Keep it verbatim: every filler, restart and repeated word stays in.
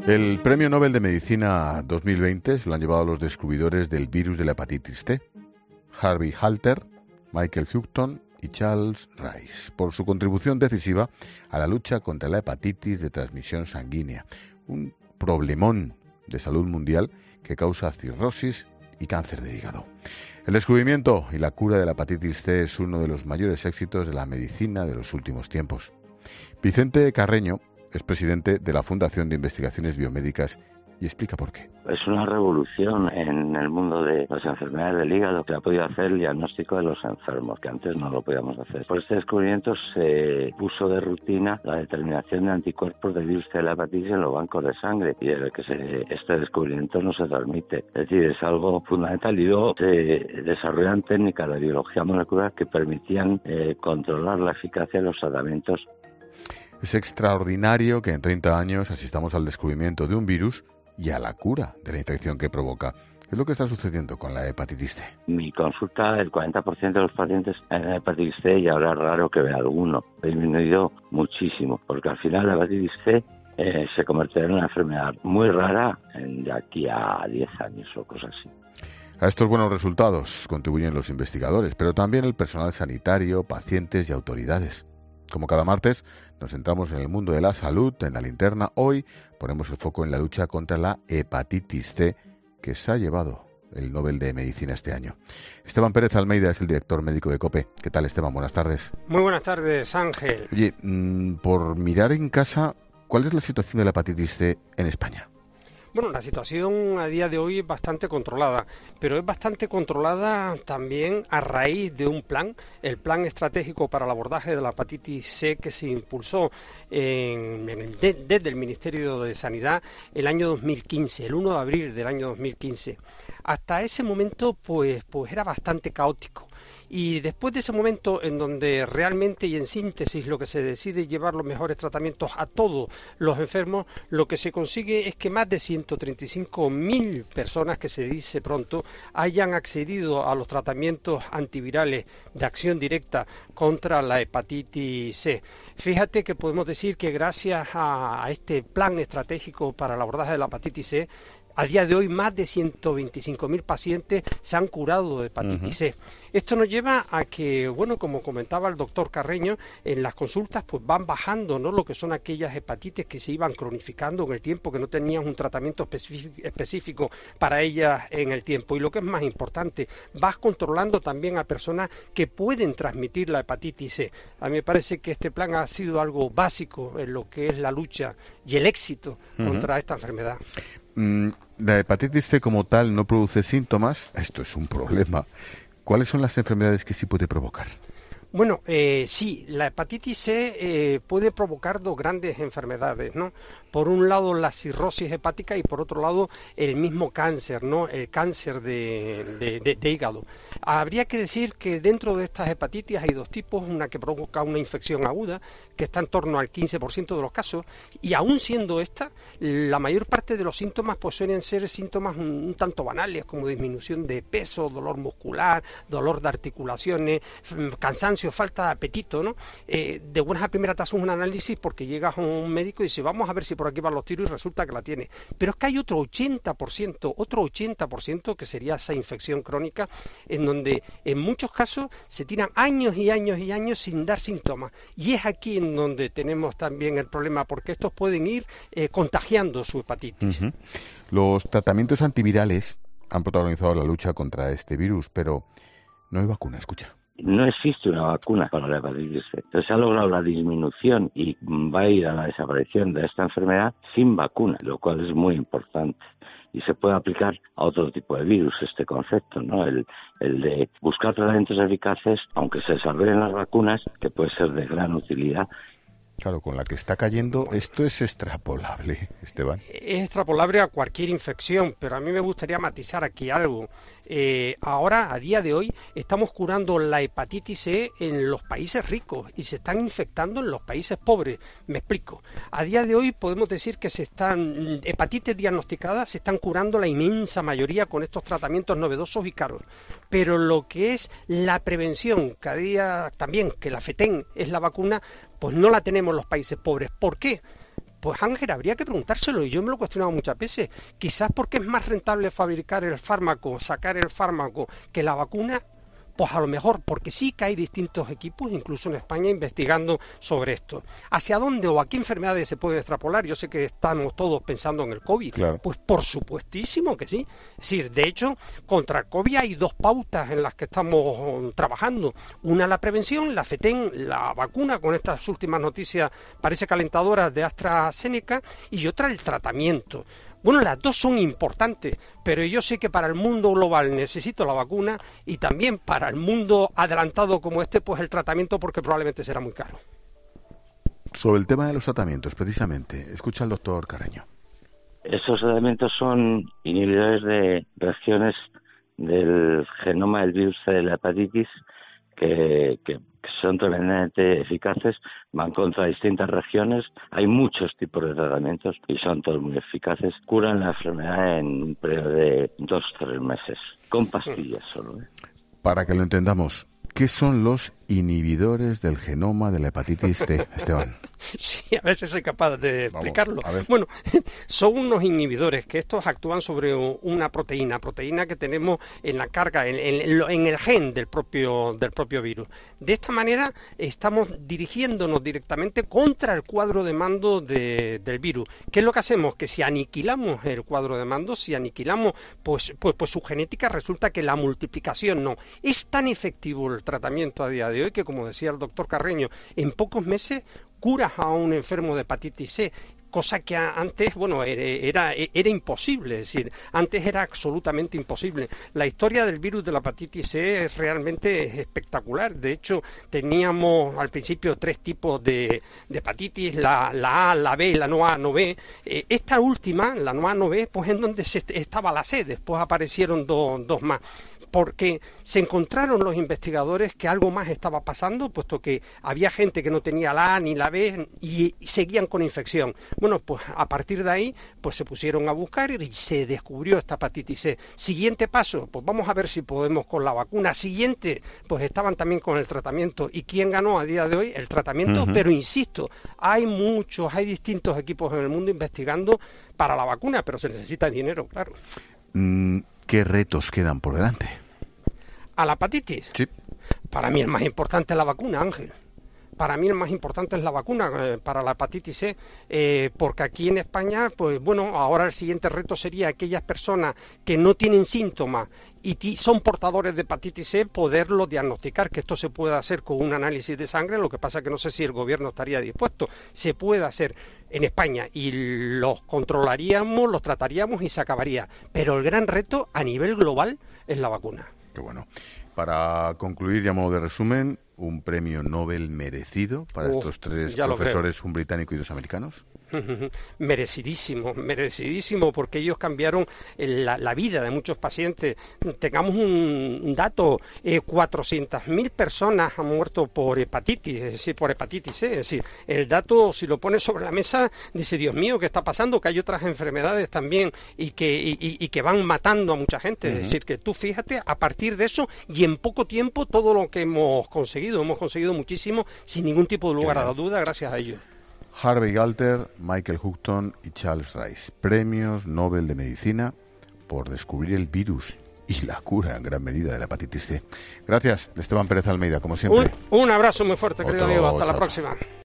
El Premio Nobel de Medicina dos mil veinte se lo han llevado los descubridores del virus de la hepatitis C, Harvey Halter, Michael Houghton y Charles Rice, por su contribución decisiva a la lucha contra la hepatitis de transmisión sanguínea, un problemón de salud mundial que causa cirrosis y cáncer de hígado. El descubrimiento y la cura de la hepatitis C es uno de los mayores éxitos de la medicina de los últimos tiempos. Vicente Carreño es presidente de la Fundación de Investigaciones Biomédicas y explica por qué. Es una revolución en el mundo de las enfermedades del hígado, que ha podido hacer el diagnóstico de los enfermos, que antes no lo podíamos hacer. Por este descubrimiento se puso de rutina la determinación de anticuerpos del virus de la hepatitis en los bancos de sangre, y desde que se, este descubrimiento no se transmite. Es decir, es algo fundamental. Y luego se desarrollan técnicas de biología molecular que permitían eh, controlar la eficacia de los tratamientos. Es extraordinario que en treinta años asistamos al descubrimiento de un virus y a la cura de la infección que provoca. ¿Qué es lo que está sucediendo con la hepatitis C? Mi consulta, el cuarenta por ciento de los pacientes tienen hepatitis C y ahora es raro que vea alguno. Ha disminuido muchísimo, porque al final la hepatitis C eh, se convertirá en una enfermedad muy rara en, de aquí a diez años o cosas así. A estos buenos resultados contribuyen los investigadores, pero también el personal sanitario, pacientes y autoridades. Como cada martes, nos centramos en el mundo de la salud, en la linterna. Hoy ponemos el foco en la lucha contra la hepatitis C, que se ha llevado el Nobel de Medicina este año. Esteban Pérez Almeida es el director médico de COPE. ¿Qué tal, Esteban? Buenas tardes. Muy buenas tardes, Ángel. Oye, mmm, por mirar en casa, ¿cuál es la situación de la hepatitis C en España? Bueno, la situación a día de hoy es bastante controlada, pero es bastante controlada también a raíz de un plan, el Plan Estratégico para el Abordaje de la Hepatitis C, que se impulsó en, en el, de, desde el Ministerio de Sanidad el año dos mil quince, el primero de abril del año dos mil quince. Hasta ese momento, pues, pues era bastante caótico. Y después de ese momento en donde realmente y en síntesis lo que se decide es llevar los mejores tratamientos a todos los enfermos, lo que se consigue es que más de ciento treinta y cinco mil personas, que se dice pronto, hayan accedido a los tratamientos antivirales de acción directa contra la hepatitis C. Fíjate que podemos decir que gracias a este plan estratégico para el abordaje de la hepatitis C, a día de hoy más de ciento veinticinco mil pacientes se han curado de hepatitis uh-huh. C. Esto nos lleva a que, bueno, como comentaba el doctor Carreño, en las consultas pues van bajando, ¿no?, lo que son aquellas hepatitis que se iban cronificando en el tiempo, que no tenían un tratamiento específico para ellas en el tiempo. Y lo que es más importante, vas controlando también a personas que pueden transmitir la hepatitis C. A mí me parece que este plan ha sido algo básico en lo que es la lucha y el éxito uh-huh. contra esta enfermedad. La hepatitis C como tal no produce síntomas. Esto es un problema. ¿Cuáles son las enfermedades que sí puede provocar? Bueno, eh, sí, la hepatitis C eh, puede provocar dos grandes enfermedades, ¿no? Por un lado la cirrosis hepática y por otro lado el mismo cáncer, ¿no? El cáncer de, de, de, de hígado. Habría que decir que dentro de estas hepatitis hay dos tipos, una que provoca una infección aguda, que está en torno al quince por ciento de los casos, y aún siendo esta, la mayor parte de los síntomas pues suelen ser síntomas un, un tanto banales, como disminución de peso, dolor muscular, dolor de articulaciones, cansancio, falta de apetito, ¿no? Eh, de buenas a primeras te haces un análisis porque llegas a un médico y dices, vamos a ver si por aquí van los tiros, y resulta que la tiene. Pero es que hay otro ochenta por ciento, otro ochenta por ciento que sería esa infección crónica, en donde en muchos casos se tiran años y años y años sin dar síntomas. Y es aquí en donde tenemos también el problema, porque estos pueden ir eh, contagiando su hepatitis. Uh-huh. Los tratamientos antivirales han protagonizado la lucha contra este virus, pero no hay vacuna, escucha. No existe una vacuna para la hepatitis C. Entonces se ha logrado la disminución y va a ir a la desaparición de esta enfermedad sin vacuna, lo cual es muy importante. Y se puede aplicar a otro tipo de virus este concepto, ¿no? El, el de buscar tratamientos eficaces, aunque se desarrollen las vacunas, que puede ser de gran utilidad. Claro, con la que está cayendo, esto es extrapolable, Esteban. Es extrapolable a cualquier infección, pero a mí me gustaría matizar aquí algo. Eh, ahora, a día de hoy, estamos curando la hepatitis C en los países ricos y se están infectando en los países pobres. Me explico. A día de hoy podemos decir que se están hepatitis diagnosticadas, se están curando la inmensa mayoría con estos tratamientos novedosos y caros. Pero lo que es la prevención, cada día también, que la FETEN es la vacuna, pues no la tenemos en los países pobres. ¿Por qué? Pues Ángel, habría que preguntárselo, y yo me lo he cuestionado muchas veces. Quizás porque es más rentable fabricar el fármaco, sacar el fármaco, que la vacuna. Pues a lo mejor, porque sí que hay distintos equipos, incluso en España, investigando sobre esto. ¿Hacia dónde o a qué enfermedades se puede extrapolar? Yo sé que estamos todos pensando en el COVID. Claro. Pues por supuestísimo que sí. Es decir, de hecho, contra el COVID hay dos pautas en las que estamos trabajando. Una, la prevención, la FETEN, la vacuna, con estas últimas noticias parece calentadoras de AstraZeneca, y otra, el tratamiento. Bueno, las dos son importantes, pero yo sé que para el mundo global necesito la vacuna, y también para el mundo adelantado como este, pues el tratamiento, porque probablemente será muy caro. Sobre el tema de los tratamientos, precisamente, escucha al doctor Carreño. Estos tratamientos son inhibidores de regiones del genoma del virus de la hepatitis que, que son tremendamente eficaces, van contra distintas regiones, hay muchos tipos de tratamientos y son todos muy eficaces, curan la enfermedad en un periodo de dos o tres meses, con pastillas solo. ¿eh? Para que lo entendamos, ¿qué son los inhibidores del genoma de la hepatitis C, Esteban? Sí, a veces soy capaz de Vamos, explicarlo. Bueno, son unos inhibidores que estos actúan sobre una proteína, proteína que tenemos en la carga, en, en, en el gen del propio, del propio virus. De esta manera estamos dirigiéndonos directamente contra el cuadro de mando de, del virus. ¿Qué es lo que hacemos? Que si aniquilamos el cuadro de mando, si aniquilamos pues, pues, pues su genética, resulta que la multiplicación no. Es tan efectivo el tratamiento a día de hoy que, como decía el doctor Carreño, en pocos meses curas a un enfermo de hepatitis C, cosa que antes, bueno, era, era imposible, es decir, antes era absolutamente imposible. La historia del virus de la hepatitis C es realmente espectacular. De hecho, teníamos al principio tres tipos de, de hepatitis, la, la A, la B y la no A, no B. Eh, esta última, la no A, no B, pues en donde se, estaba la C, después aparecieron do, dos más. Porque se encontraron los investigadores que algo más estaba pasando, puesto que había gente que no tenía la A ni la B y seguían con infección. Bueno, pues a partir de ahí pues se pusieron a buscar y se descubrió esta hepatitis C. Siguiente paso, pues vamos a ver si podemos con la vacuna. Siguiente, pues estaban también con el tratamiento. ¿Y quién ganó a día de hoy? El tratamiento, uh-huh. Pero insisto, hay muchos, hay distintos equipos en el mundo investigando para la vacuna, pero se necesita dinero, claro. ¿Qué retos quedan por delante? ¿A la hepatitis? Sí. Para mí el más importante es la vacuna, Ángel. Para mí el más importante es la vacuna eh, para la hepatitis C, eh, porque aquí en España, pues bueno, ahora el siguiente reto sería aquellas personas que no tienen síntomas y t- son portadores de hepatitis C, poderlo diagnosticar, que esto se puede hacer con un análisis de sangre. Lo que pasa es que no sé si el gobierno estaría dispuesto. Se puede hacer en España y los controlaríamos, los trataríamos y se acabaría. Pero el gran reto a nivel global es la vacuna. Qué bueno. Para concluir, ya a modo de resumen, un premio Nobel merecido para uh, estos tres profesores, un británico y dos americanos. Merecidísimo, merecidísimo, porque ellos cambiaron la, la vida de muchos pacientes. Tengamos un, un dato, eh, cuatrocientas mil personas han muerto por hepatitis, es decir, por hepatitis C. Es decir, el dato, si lo pones sobre la mesa, dice, Dios mío, ¿qué está pasando? Que hay otras enfermedades también y que, y, y que van matando a mucha gente. Uh-huh. Es decir, que tú fíjate, a partir de eso, y en poco tiempo, todo lo que hemos conseguido, hemos conseguido muchísimo, sin ningún tipo de lugar a la duda, gracias a ellos. Harvey Galter, Michael Houghton y Charles Rice, premios Nobel de Medicina por descubrir el virus y la cura en gran medida de la hepatitis C. Gracias, Esteban Pérez Almeida, como siempre. Un, un abrazo muy fuerte, Otro, querido amigo. Hasta chao, la próxima.